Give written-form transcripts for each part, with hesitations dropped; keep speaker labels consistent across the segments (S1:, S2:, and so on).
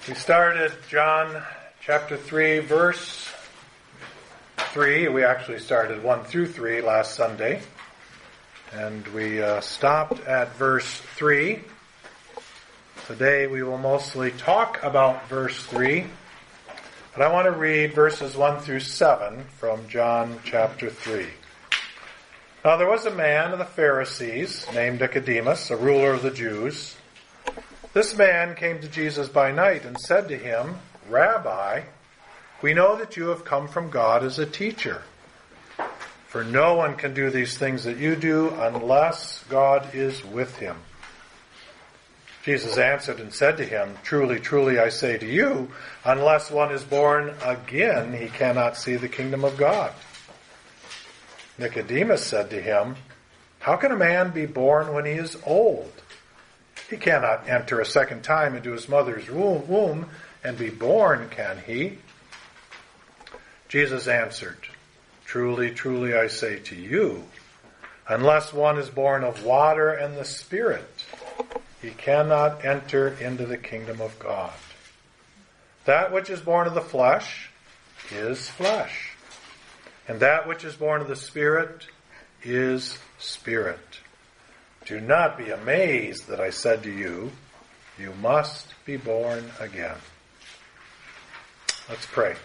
S1: We started John chapter 3, verse 3. We actually started 1 through 3 last Sunday. And we stopped at verse 3. Today we will mostly talk about verse 3. But I want to read verses 1 through 7 from John chapter 3. Now there was a man of the Pharisees named Nicodemus, a ruler of the Jews. This man came to Jesus by night and said to him, "Rabbi, we know that you have come from God as a teacher. For no one can do these things that you do unless God is with him." Jesus answered and said to him, "Truly, truly, I say to you, unless one is born again, he cannot see the kingdom of God." Nicodemus said to him, "How can a man be born when he is old? He cannot enter a second time into his mother's womb and be born, can he?" Jesus answered, "Truly, truly, I say to you, unless one is born of water and the Spirit, he cannot enter into the kingdom of God. That which is born of the flesh is flesh, and that which is born of the Spirit is spirit. Do not be amazed that I said to you, you must be born again." Let's pray.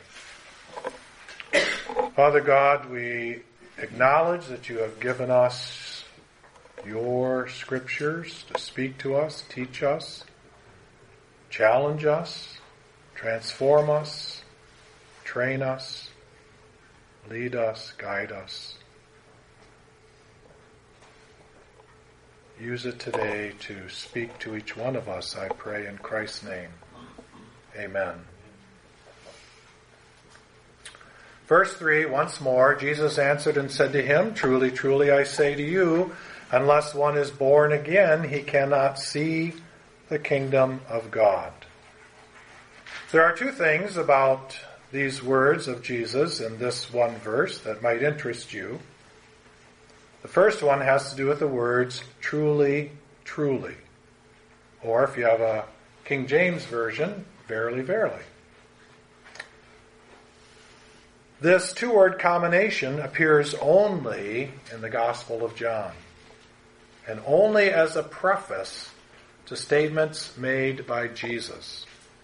S1: Father God, we acknowledge that you have given us your scriptures to speak to us, teach us, challenge us, transform us, train us, lead us, guide us. Use it today to speak to each one of us, I pray in Christ's name. Amen. Verse 3, once more, Jesus answered and said to him, "Truly, truly, I say to you, unless one is born again, he cannot see the kingdom of God." There are two things about these words of Jesus in this one verse that might interest you. The first one has to do with the words, truly, truly. Or if you have a King James version, verily, verily. This two-word combination appears only in the Gospel of John, and only as a preface to statements made by Jesus.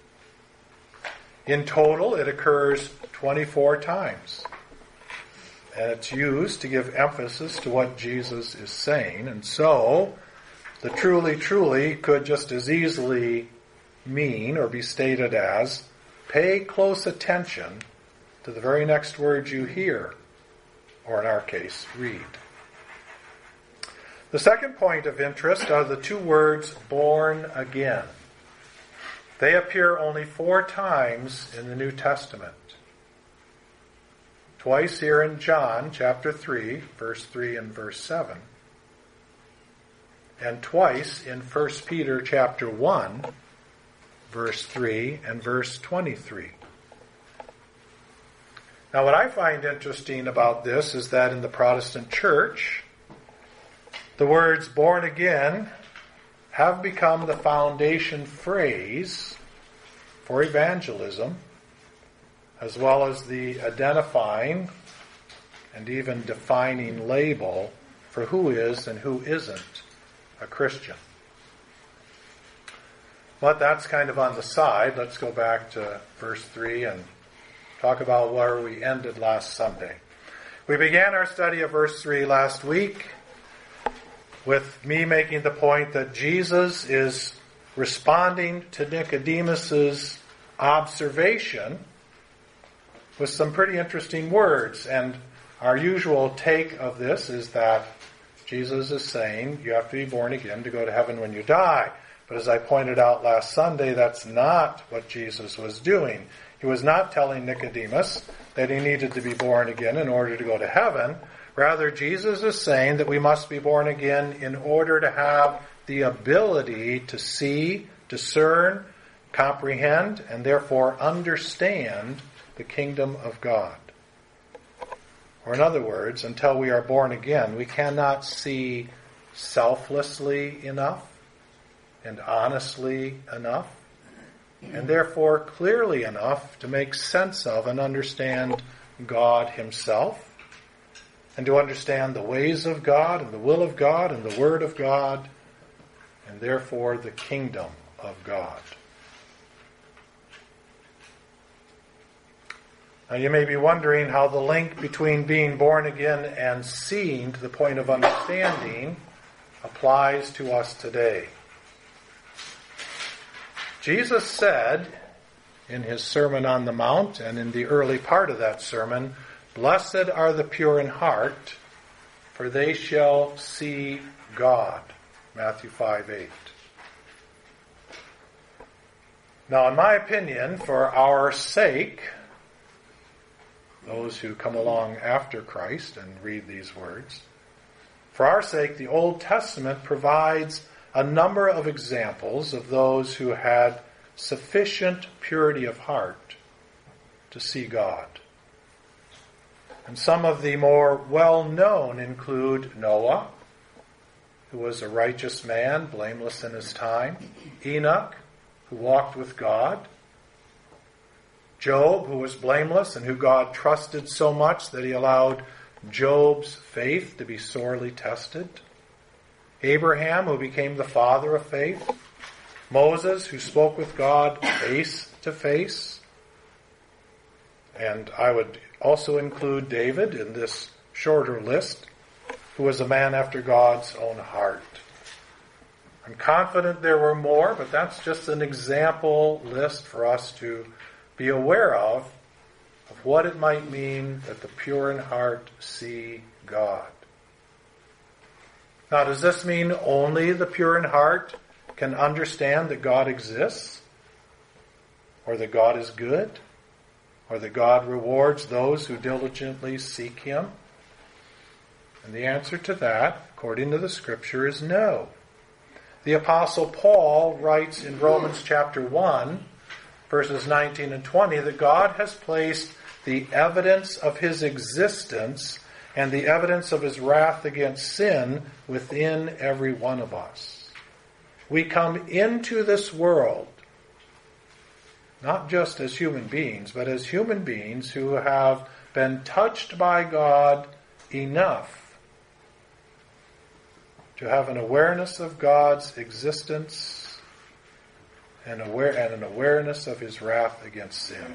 S1: In total, it occurs 24 times. And it's used to give emphasis to what Jesus is saying. And so, the truly, truly could just as easily mean or be stated as, pay close attention to the very next words you hear, or in our case, read. The second point of interest are the two words, born again. They appear only 4 times in the New Testament. Twice here in John chapter 3, verse 3 and verse 7. And twice in 1 Peter chapter 1, verse 3 and verse 23. Now what I find interesting about this is that in the Protestant church, the words born again have become the foundation phrase for evangelism, as well as the identifying and even defining label for who is and who isn't a Christian. But that's kind of on the side. Let's go back to verse 3 and talk about where we ended last Sunday. We began our study of verse 3 last week with me making the point that Jesus is responding to Nicodemus's observation with some pretty interesting words. And our usual take of this is that Jesus is saying you have to be born again to go to heaven when you die. But as I pointed out last Sunday, that's not what Jesus was doing. He was not telling Nicodemus that he needed to be born again in order to go to heaven. Rather, Jesus is saying that we must be born again in order to have the ability to see, discern, comprehend, and therefore understand the kingdom of God. Or in other words, until we are born again, we cannot see selflessly enough and honestly enough and therefore clearly enough to make sense of and understand God himself, and to understand the ways of God and the will of God and the Word of God, and therefore the kingdom of God. Now you may be wondering how the link between being born again and seeing to the point of understanding applies to us today. Jesus said in his Sermon on the Mount, and in the early part of that sermon, "Blessed are the pure in heart, for they shall see God." Matthew 5:8. Now, in my opinion, for our sake, those who come along after Christ and read these words, for our sake, the Old Testament provides a number of examples of those who had sufficient purity of heart to see God. And some of the more well-known include Noah, who was a righteous man, blameless in his time; Enoch, who walked with God; Job, who was blameless and who God trusted so much that he allowed Job's faith to be sorely tested; Abraham, who became the father of faith; Moses, who spoke with God face to face; and I would also include David in this shorter list, who was a man after God's own heart. I'm confident there were more, but that's just an example list for us to be aware of what it might mean that the pure in heart see God. Now, does this mean only the pure in heart can understand that God exists, or that God is good, or that God rewards those who diligently seek him? And the answer to that, according to the Scripture, is no. The Apostle Paul writes in Romans chapter 1, verses 19 and 20, that God has placed the evidence of his existence and the evidence of his wrath against sin within every one of us. We come into this world not just as human beings, but as human beings who have been touched by God enough to have an awareness of God's existence and an awareness of his wrath against sin.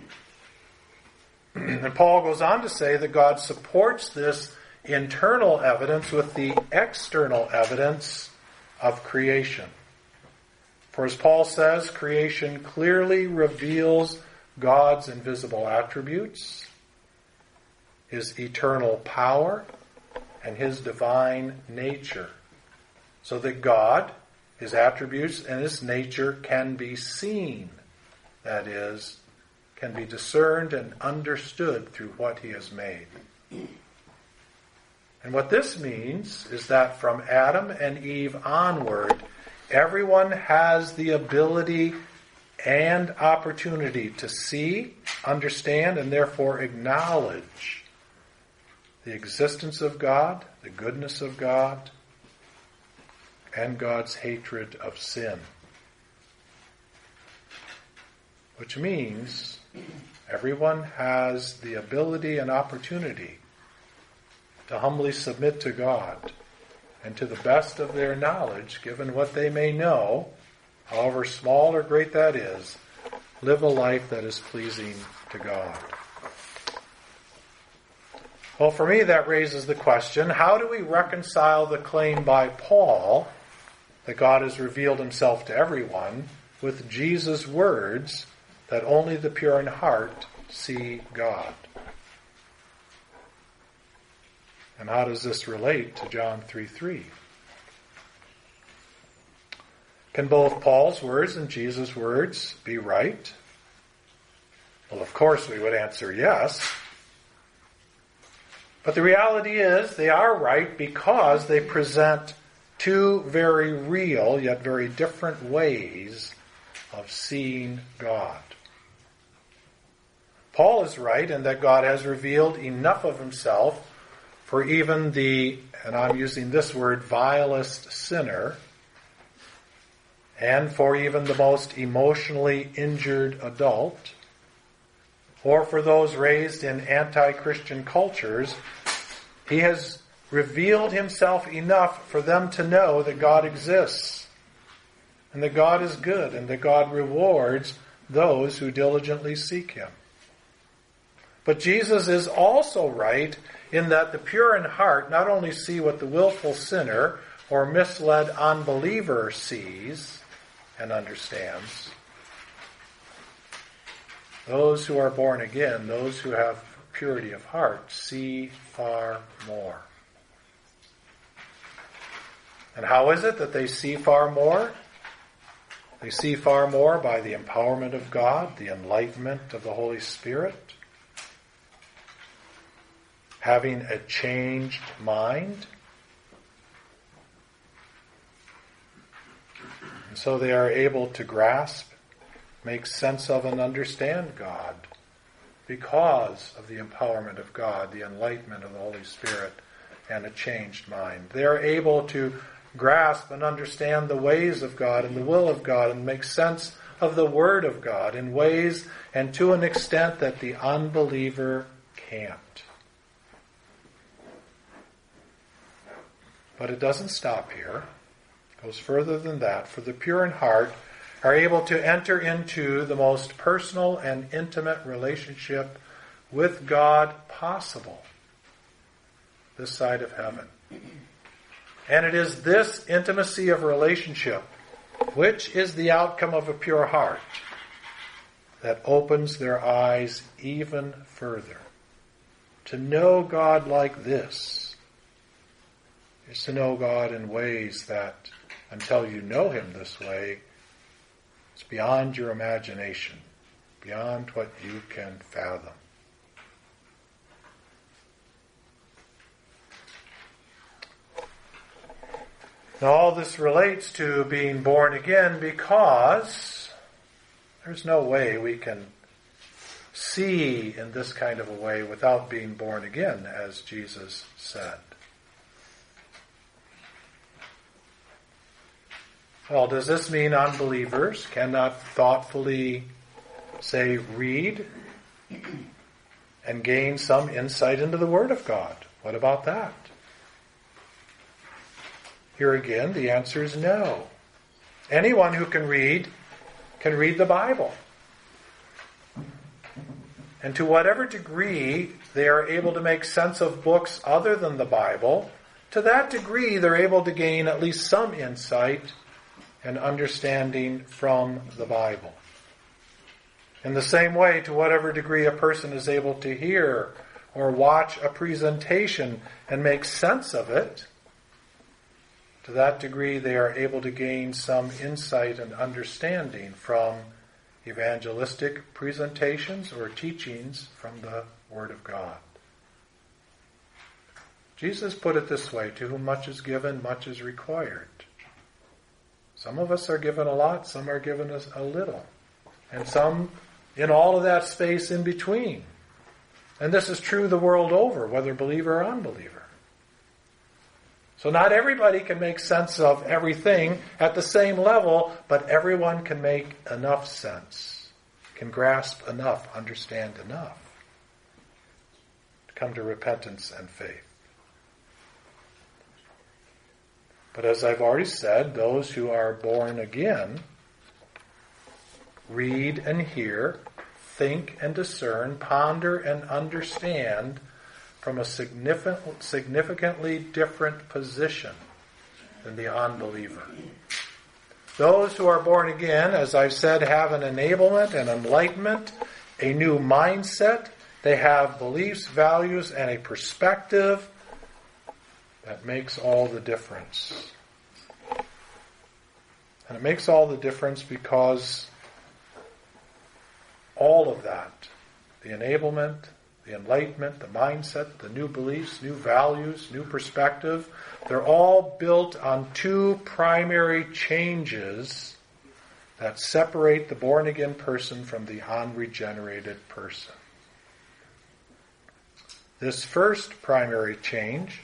S1: And Paul goes on to say that God supports this internal evidence with the external evidence of creation. For as Paul says, creation clearly reveals God's invisible attributes, his eternal power, and his divine nature, so that God, his attributes, and his nature can be seen, that is, can be discerned and understood through what he has made. And what this means is that from Adam and Eve onward, everyone has the ability and opportunity to see, understand, and therefore acknowledge the existence of God, the goodness of God, and God's hatred of sin. Which means everyone has the ability and opportunity to humbly submit to God and to the best of their knowledge, given what they may know, however small or great that is, live a life that is pleasing to God. Well, for me, that raises the question, how do we reconcile the claim by Paul that God has revealed himself to everyone with Jesus' words that only the pure in heart see God? And how does this relate to John 3:3? Can both Paul's words and Jesus' words be right? Well, of course we would answer yes. But the reality is they are right because they present two very real yet very different ways of seeing God. Paul is right in that God has revealed enough of himself for even the, and I'm using this word, vilest sinner, and for even the most emotionally injured adult, or for those raised in anti-Christian cultures, he has revealed himself enough for them to know that God exists, and that God is good, and that God rewards those who diligently seek him. But Jesus is also right in that the pure in heart not only see what the willful sinner or misled unbeliever sees and understands. Those who are born again, those who have purity of heart, see far more. And how is it that they see far more? They see far more by the empowerment of God, the enlightenment of the Holy Spirit, having a changed mind. And so they are able to grasp, make sense of, and understand God because of the empowerment of God, the enlightenment of the Holy Spirit, and a changed mind. They are able to grasp and understand the ways of God and the will of God and make sense of the Word of God in ways and to an extent that the unbeliever can't. But it doesn't stop here. It goes further than that. For the pure in heart are able to enter into the most personal and intimate relationship with God possible this side of heaven. And it is this intimacy of relationship, which is the outcome of a pure heart, that opens their eyes even further. To know God like this is to know God in ways that, until you know him this way, it's beyond your imagination, beyond what you can fathom. Now all this relates to being born again because there's no way we can see in this kind of a way without being born again, as Jesus said. Well, does this mean unbelievers cannot thoughtfully, say, read and gain some insight into the Word of God? What about that? Here again, the answer is no. Anyone who can read the Bible. And to whatever degree they are able to make sense of books other than the Bible, to that degree they're able to gain at least some insight and understanding from the Bible. In the same way, to whatever degree a person is able to hear or watch a presentation and make sense of it, to that degree they are able to gain some insight and understanding from evangelistic presentations or teachings from the Word of God. Jesus put it this way: to whom much is given, much is required. Some of us are given a lot, some are given us a little, and some in all of that space in between. And this is true the world over, whether believer or unbeliever. So not everybody can make sense of everything at the same level, but everyone can make enough sense, can grasp enough, understand enough to come to repentance and faith. But as I've already said, those who are born again read and hear, think and discern, ponder and understand from a significantly different position than the unbeliever. Those who are born again, as I've said, have an enablement, an enlightenment, a new mindset. They have beliefs, values, and a perspective that makes all the difference. And it makes all the difference because all of that, the enablement, the enlightenment, the mindset, the new beliefs, new values, new perspective, they're all built on two primary changes that separate the born-again person from the unregenerated person. This first primary change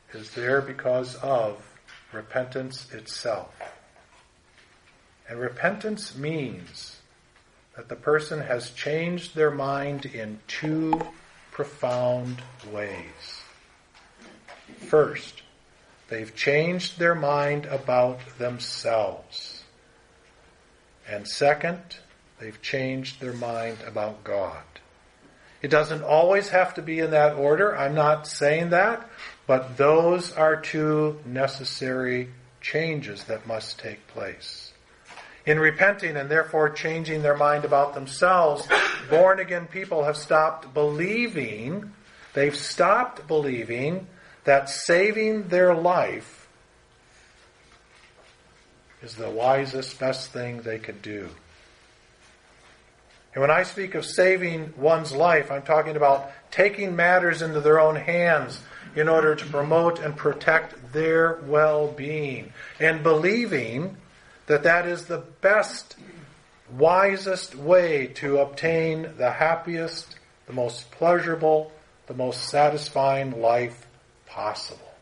S1: is there because of repentance itself. And repentance means that the person has changed their mind in two profound ways. First, they've changed their mind about themselves. And second, they've changed their mind about God. It doesn't always have to be in that order. I'm not saying that. But those are two necessary changes that must take place. In repenting and therefore changing their mind about themselves, born-again people have stopped believing, they've stopped believing that saving their life is the wisest, best thing they could do. And when I speak of saving one's life, I'm talking about taking matters into their own hands in order to promote and protect their well-being, and believing that that is the best, wisest way to obtain the happiest, the most pleasurable, the most satisfying life possible.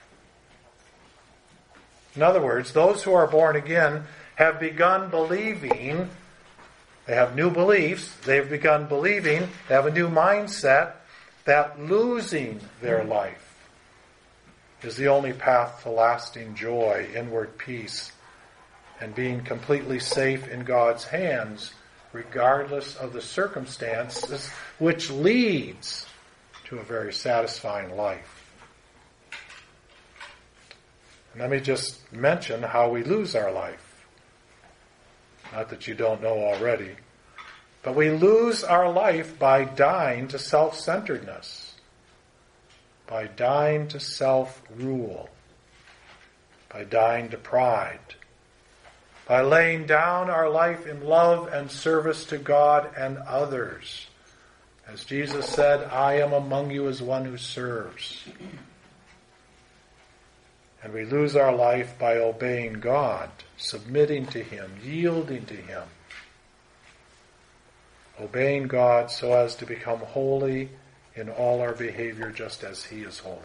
S1: In other words, those who are born again have begun believing, they have new beliefs, they've begun believing, they have a new mindset, that losing their life is the only path to lasting joy, inward peace, and being completely safe in God's hands, regardless of the circumstances, which leads to a very satisfying life. And let me just mention how we lose our life. Not that you don't know already. But we lose our life by dying to self-centeredness, by dying to self-rule, by dying to pride, by laying down our life in love and service to God and others. As Jesus said, I am among you as one who serves. And we lose our life by obeying God, submitting to Him, yielding to Him. Obeying God so as to become holy in all our behavior just as He is holy.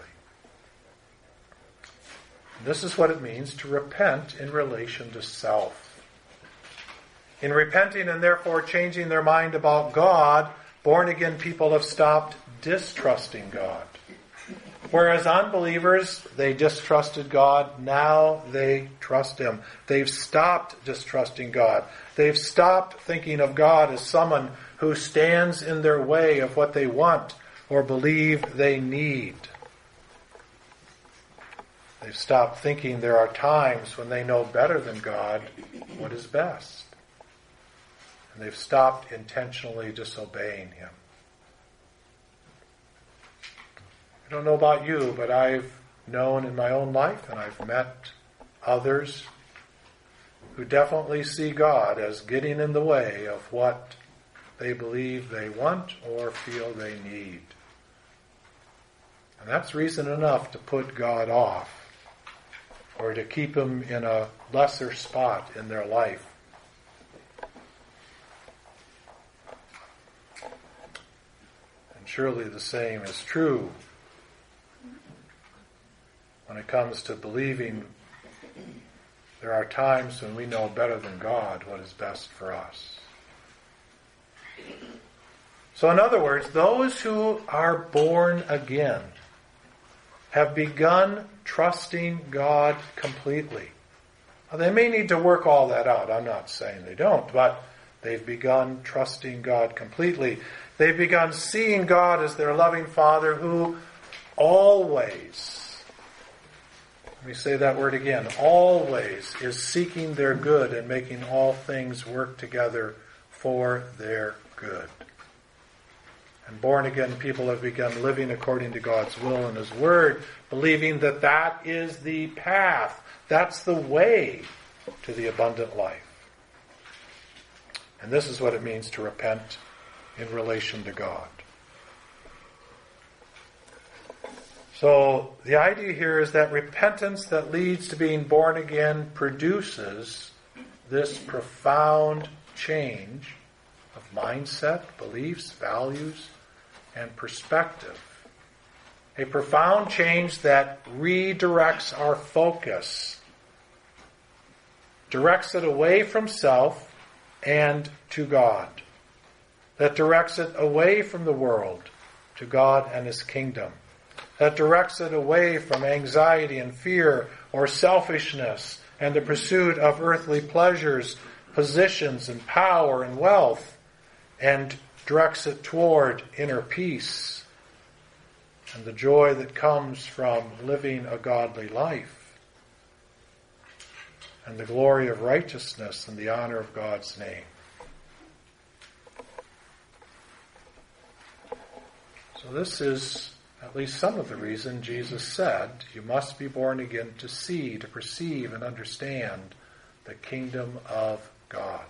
S1: And this is what it means to repent in relation to self. In repenting and therefore changing their mind about God, born-again people have stopped distrusting God. Whereas unbelievers, they distrusted God, now they trust Him. They've stopped distrusting God. They've stopped thinking of God as someone who stands in their way of what they want or believe they need. They've stopped thinking there are times when they know better than God what is best. And they've stopped intentionally disobeying Him. I don't know about you, but I've known in my own life, and I've met others who definitely see God as getting in the way of what they believe they want or feel they need. And that's reason enough to put God off, or to keep Him in a lesser spot in their life. And surely the same is true when it comes to believing. There are times when we know better than God what is best for us. So in other words, those who are born again have begun trusting God completely. Now, they may need to work all that out. I'm not saying they don't, but they've begun trusting God completely. They've begun seeing God as their loving Father who always, let me say that word again, always is seeking their good and making all things work together for their good. And born-again people have begun living according to God's will and His Word, believing that that is the path, that's the way to the abundant life. And this is what it means to repent in relation to God. So the idea here is that repentance that leads to being born again produces this profound change of mindset, beliefs, values, and perspective. A profound change that redirects our focus, directs it away from self and to God, that directs it away from the world to God and His kingdom, that directs it away from anxiety and fear or selfishness and the pursuit of earthly pleasures, positions and power and wealth, and directs it toward inner peace and the joy that comes from living a godly life and the glory of righteousness and the honor of God's name. So this is at least some of the reason Jesus said, you must be born again to see, to perceive and understand the kingdom of God.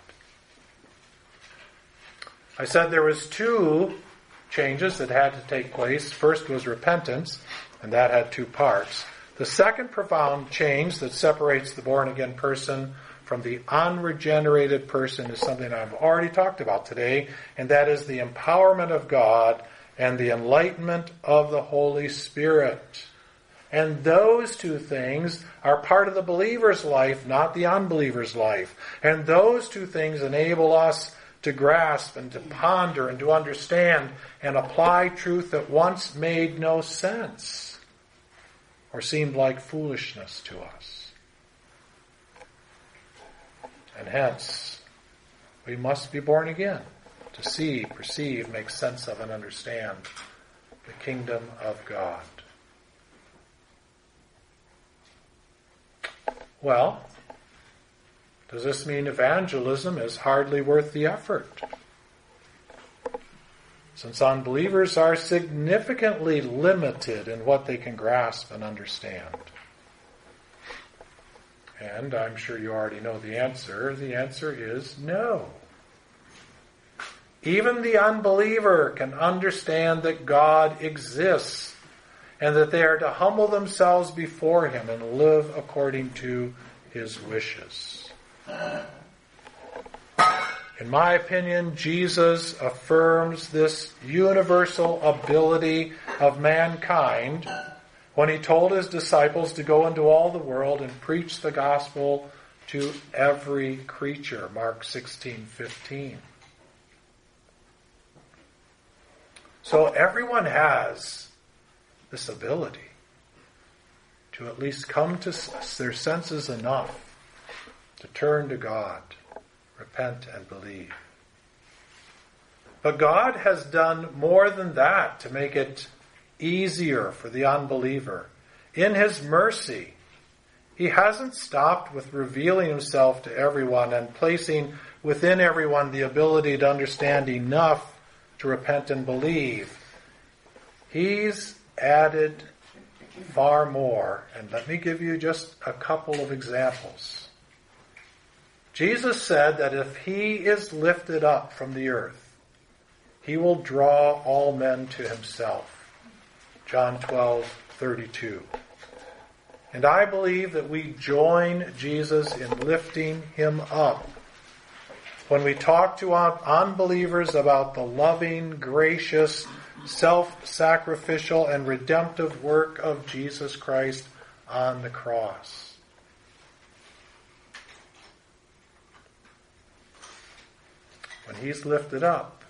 S1: I said there was two changes that had to take place. First was repentance, and that had two parts. The second profound change that separates the born-again person from the unregenerated person is something I've already talked about today, and that is the empowerment of God and the enlightenment of the Holy Spirit. And those two things are part of the believer's life, not the unbeliever's life. And those two things enable us to grasp and to ponder and to understand and apply truth that once made no sense or seemed like foolishness to us. And hence, we must be born again to see, perceive, make sense of, and understand the kingdom of God. Well, does this mean evangelism is hardly worth the effort? Since unbelievers are significantly limited in what they can grasp and understand. And I'm sure you already know the answer. The answer is no. Even the unbeliever can understand that God exists and that they are to humble themselves before Him and live according to His wishes. In my opinion, Jesus affirms this universal ability of mankind when He told His disciples to go into all the world and preach the gospel to every creature. Mark 16:15. So everyone has this ability to at least come to their senses enough to turn to God, repent and believe. But God has done more than that to make it easier for the unbeliever. In His mercy, He hasn't stopped with revealing Himself to everyone and placing within everyone the ability to understand enough to repent and believe. He's added far more, and let me give you just a couple of examples. Jesus said that if He is lifted up from the earth, He will draw all men to Himself. John 12:32. And I believe that we join Jesus in lifting Him up when we talk to unbelievers about the loving, gracious, self-sacrificial, and redemptive work of Jesus Christ on the cross. When He's lifted up,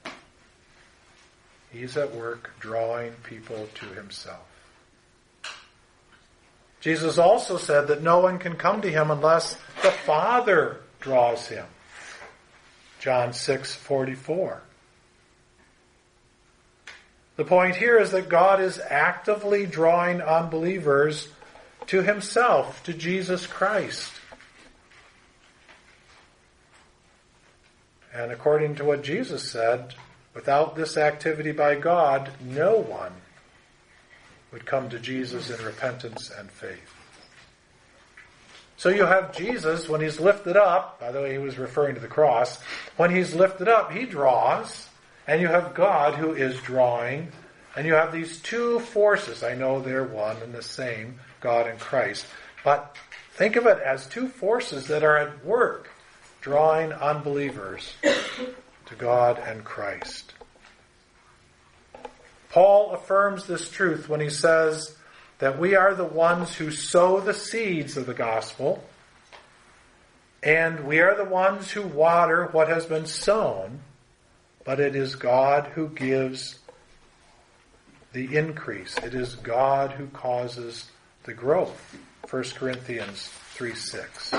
S1: He's at work drawing people to Himself. Jesus also said that no one can come to Him unless the Father draws him. John 6:44. The point here is that God is actively drawing unbelievers to Himself, to Jesus Christ. And according to what Jesus said, without this activity by God, no one would come to Jesus in repentance and faith. So you have Jesus, when He's lifted up, by the way, He was referring to the cross, when He's lifted up, He draws, and you have God who is drawing, and you have these two forces. I know they're one and the same, God and Christ, but think of it as two forces that are at work, drawing unbelievers to God and Christ. Paul affirms this truth when he says that we are the ones who sow the seeds of the gospel, and we are the ones who water what has been sown, but it is God who gives the increase. It is God who causes the growth. 1 Corinthians 3:6.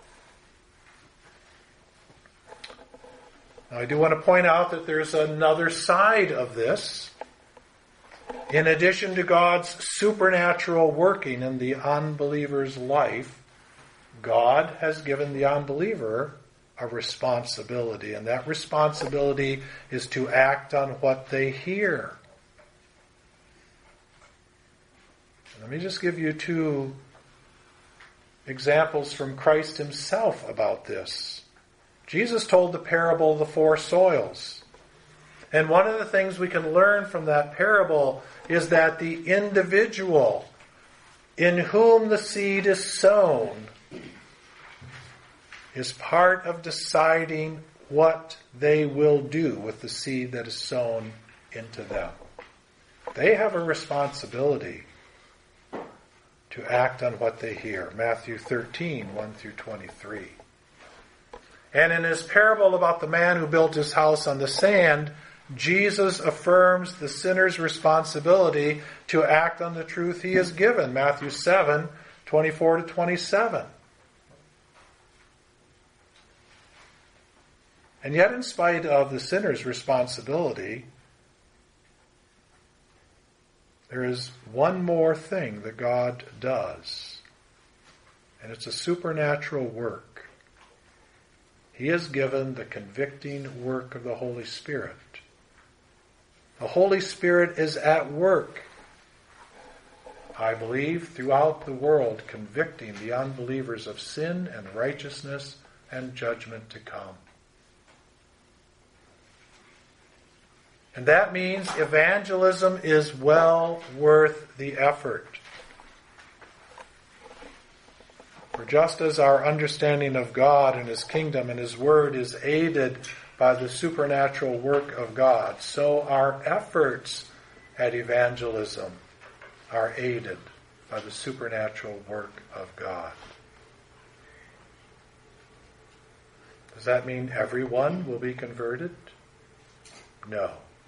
S1: Now, I do want to point out that there's another side of this. In addition to God's supernatural working in the unbeliever's life, God has given the unbeliever a responsibility, and that responsibility is to act on what they hear. Let me just give you two examples from Christ himself about this. Jesus told the parable of the four soils. And one of the things we can learn from that parable is that the individual in whom the seed is sown is part of deciding what they will do with the seed that is sown into them. They have a responsibility to act on what they hear. Matthew 13, 1 through 23. And in his parable about the man who built his house on the sand, Jesus affirms the sinner's responsibility to act on the truth he has given. Matthew 7, 24 to 27. And yet, in spite of the sinner's responsibility, there is one more thing that God does, and it's a supernatural work. He has given the convicting work of the Holy Spirit. The Holy Spirit is at work, I believe, throughout the world, convicting the unbelievers of sin and righteousness and judgment to come. And that means evangelism is well worth the effort. For just as our understanding of God and His kingdom and His word is aided by the supernatural work of God, so our efforts at evangelism are aided by the supernatural work of God. Does that mean everyone will be converted? No.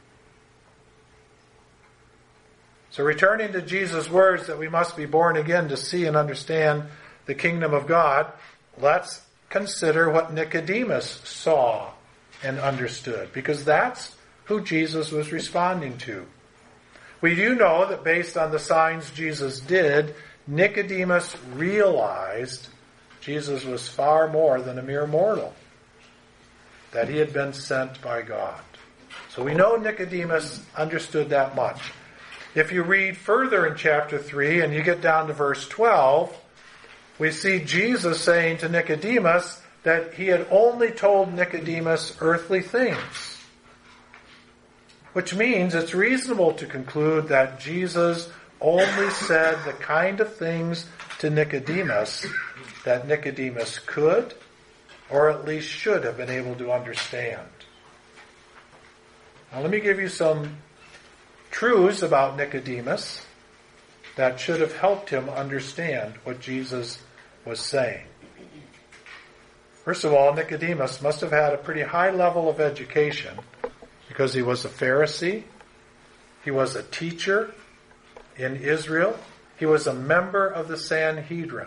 S1: So returning to Jesus' words that we must be born again to see and understand the kingdom of God, let's consider what Nicodemus saw and understood, because that's who Jesus was responding to. We do know that based on the signs Jesus did, Nicodemus realized Jesus was far more than a mere mortal, that he had been sent by God. So we know Nicodemus understood that much. If you read further in chapter 3 and you get down to verse 12, we see Jesus saying to Nicodemus that he had only told Nicodemus earthly things. Which means it's reasonable to conclude that Jesus only said the kind of things to Nicodemus that Nicodemus could, or at least should have been able to understand. Now let me give you some truths about Nicodemus that should have helped him understand what Jesus was saying. First of all, Nicodemus must have had a pretty high level of education because he was a Pharisee, he was a teacher in Israel, he was a member of the Sanhedrin.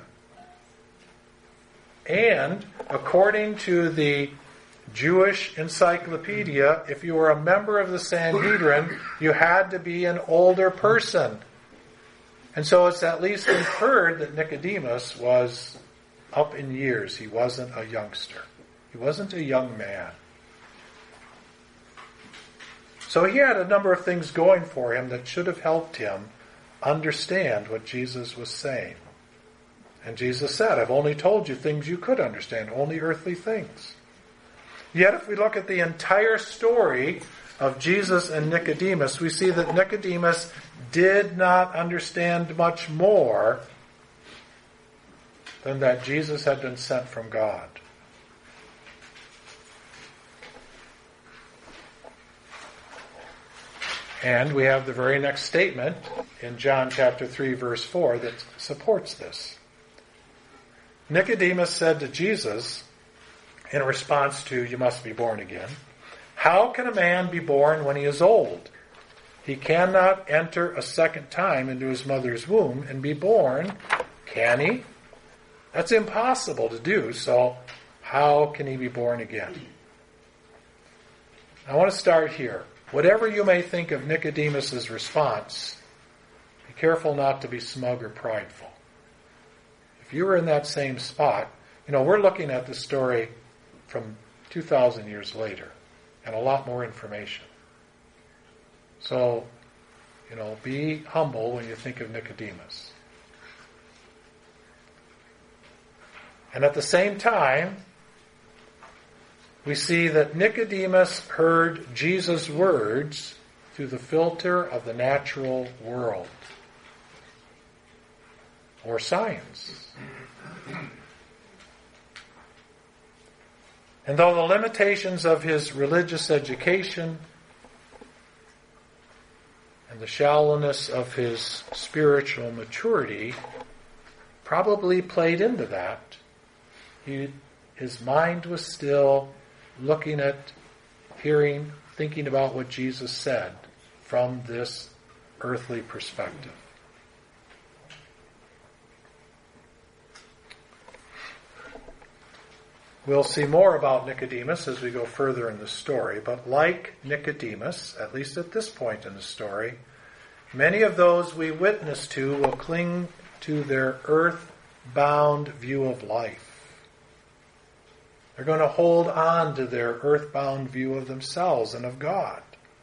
S1: And according to the Jewish encyclopedia, if you were a member of the Sanhedrin, you had to be an older person. And so it's at least inferred that Nicodemus was up in years. He wasn't a youngster. He wasn't a young man. So he had a number of things going for him that should have helped him understand what Jesus was saying. And Jesus said, I've only told you things you could understand, only earthly things. Yet if we look at the entire story of Jesus and Nicodemus, we see that Nicodemus did not understand much more than that Jesus had been sent from God. And we have the very next statement in John chapter 3, verse 4 that supports this. Nicodemus said to Jesus, in response to, "You must be born again, how can a man be born when he is old? He cannot enter a second time into his mother's womb and be born, can he? That's impossible to do, so how can he be born again?" I want to start here. Whatever you may think of Nicodemus' response, be careful not to be smug or prideful. If you were in that same spot, we're looking at the story from 2,000 years later and a lot more information. So, be humble when you think of Nicodemus. And at the same time, we see that Nicodemus heard Jesus' words through the filter of the natural world or science. And though the limitations of his religious education and the shallowness of his spiritual maturity probably played into that, his mind was still looking at, hearing, thinking about what Jesus said from this earthly perspective. We'll see more about Nicodemus as we go further in the story, but like Nicodemus, at least at this point in the story, many of those we witness to will cling to their earth-bound view of life. They're going to hold on to their earthbound view of themselves and of God.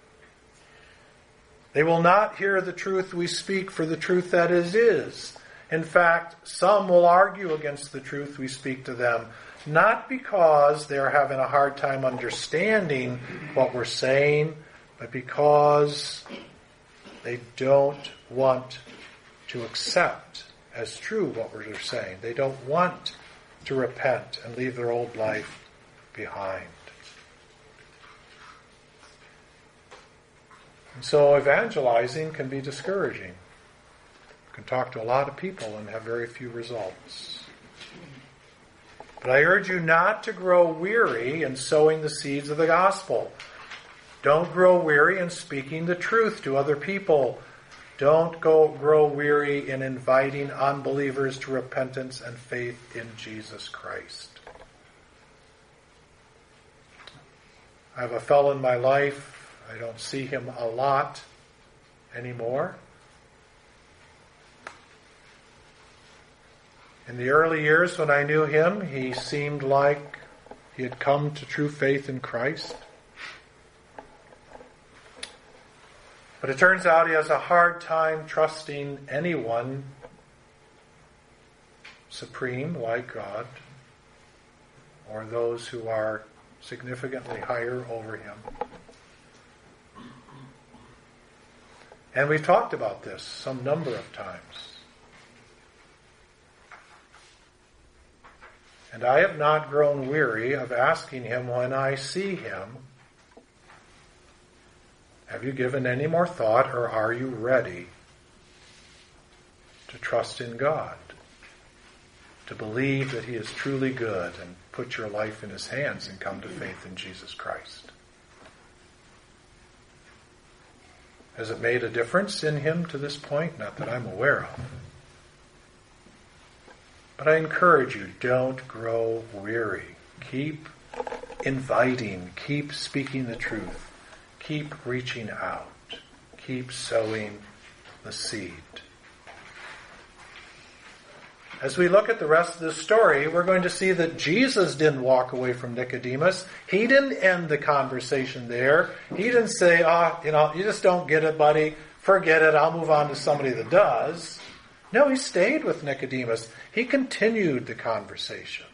S1: They will not hear the truth we speak for the truth that it is. In fact, some will argue against the truth we speak to them, not because they're having a hard time understanding what we're saying, but because they don't want to accept as true what we're saying. They don't want to repent and leave their old life behind. And so evangelizing can be discouraging. You can talk to a lot of people and have very few results. But I urge you not to grow weary in sowing the seeds of the gospel. Don't grow weary in speaking the truth to other people. Don't grow weary in inviting unbelievers to repentance and faith in Jesus Christ. I have a fellow in my life. I don't see him a lot anymore. In the early years when I knew him, he seemed like he had come to true faith in Christ. But it turns out he has a hard time trusting anyone supreme like God or those who are significantly higher over him. And we've talked about this some number of times. And I have not grown weary of asking him when I see him, have you given any more thought, or are you ready to trust in God? To believe that he is truly good and put your life in his hands and come to faith in Jesus Christ? Has it made a difference in him to this point? Not that I'm aware of. But I encourage you, don't grow weary. Keep inviting, keep speaking the truth. Keep reaching out. Keep sowing the seed. As we look at the rest of this story, we're going to see that Jesus didn't walk away from Nicodemus. He didn't end the conversation there. He didn't say, you just don't get it, buddy. Forget it. I'll move on to somebody that does. No, he stayed with Nicodemus. He continued the conversation.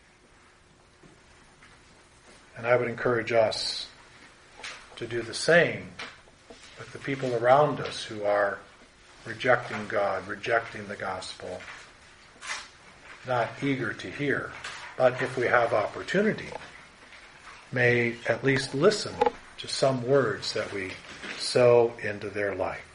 S1: And I would encourage us to do the same with the people around us who are rejecting God, rejecting the gospel, not eager to hear, but if we have opportunity, may at least listen to some words that we so into their life.